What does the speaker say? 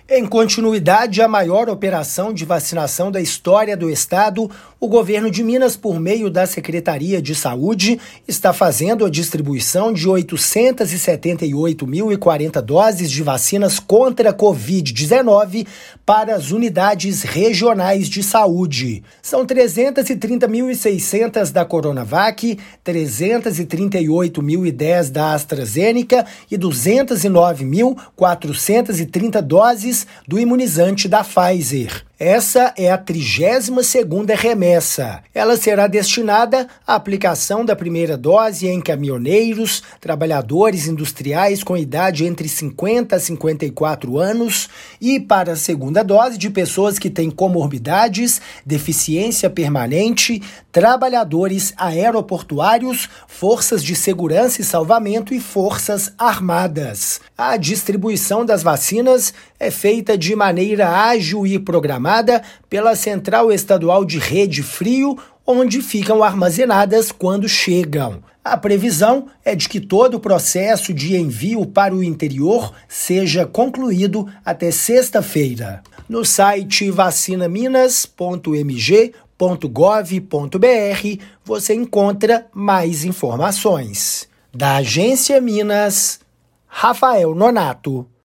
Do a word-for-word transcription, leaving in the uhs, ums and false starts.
Em continuidade à maior operação de vacinação da história do estado, o governo de Minas, por meio da Secretaria de Saúde, está fazendo a distribuição de oitocentas e setenta e oito mil e quarenta doses de vacinas contra a covid dezenove para as unidades regionais de saúde. São trezentas e trinta mil e seiscentas da Coronavac, trezentas e trinta e oito mil e dez da AstraZeneca e duzentas e nove mil quatrocentas e trinta doses do imunizante da Pfizer. Essa é a trigésima segunda remessa. Ela será destinada à aplicação da primeira dose em caminhoneiros, trabalhadores industriais com idade entre cinquenta a cinquenta e quatro anos e para a segunda dose de pessoas que têm comorbidades, deficiência permanente, trabalhadores aeroportuários, forças de segurança e salvamento e forças armadas. A distribuição das vacinas é feita de maneira ágil e programada pela Central Estadual de Rede Frio, onde ficam armazenadas quando chegam. A previsão é de que todo o processo de envio para o interior seja concluído até sexta-feira. No site vacina minas ponto m g ponto gov ponto b r você encontra mais informações. Da Agência Minas, Rafael Nonato.